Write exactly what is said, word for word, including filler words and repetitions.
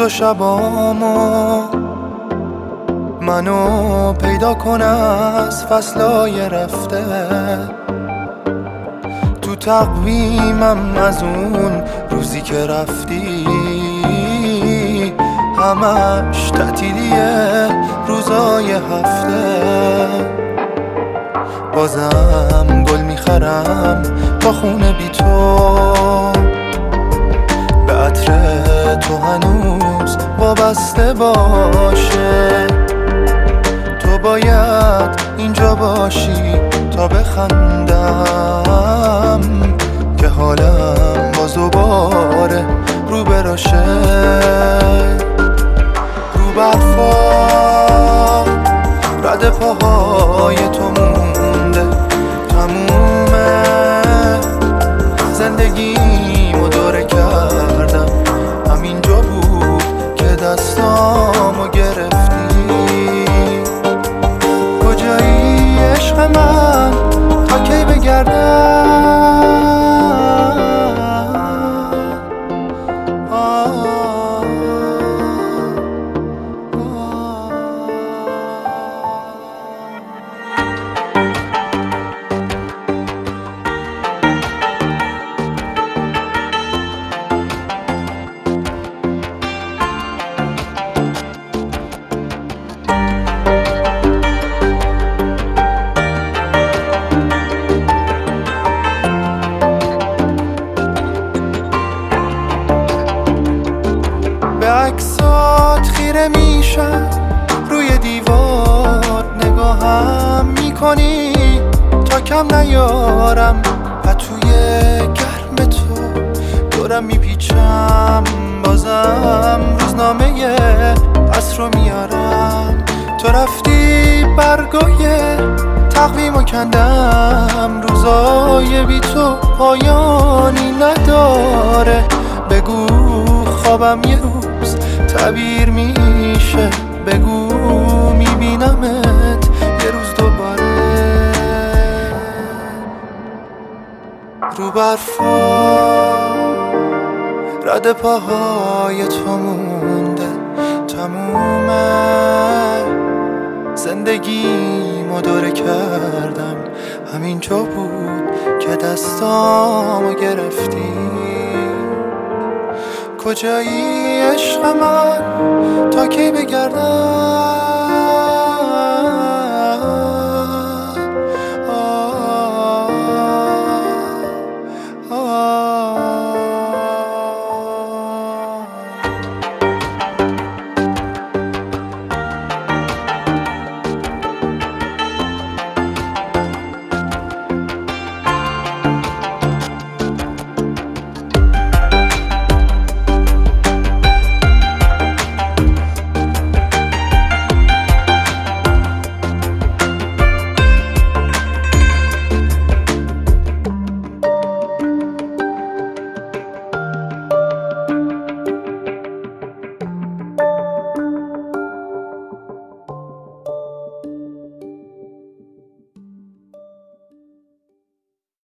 و شبامو منو پیدا کن از فصلای رفته، تو تقویمم از اون روزی که رفتی همش تعطیلیه روزای هفته. بازم گل میخرم با خونه بی تو، به عطر تو هنوز وابسته باشه. تو باید اینجا باشی تا بخندم که حالم باز دوباره رو براشه. رو برفا رد پاهای تو مونده، تمومه زندگیمو دوره کردم، همینجا بود که دستامو گرفتی. کجایی عشق من تا کی بگردم؟ به عکسات خیره میشم، روی دیوار نگاهم میکنی تا کم نیارم، پتوی گرم تو دورم میپیچم. بازم روزنامه عصر رو میارم، تو رفتی برگای تقویمو کندم، روزای بی تو پایانی نداره. بگو خوابم یه روز تعبیر میشه، بگو میبینمت یه روز دوباره. رو برفا رد پاهای تو مونده، تمومه زندگیمو دوره کردم، همینجا بود که دستامو گرفتی. کجایی عشق من تا کی بگردم؟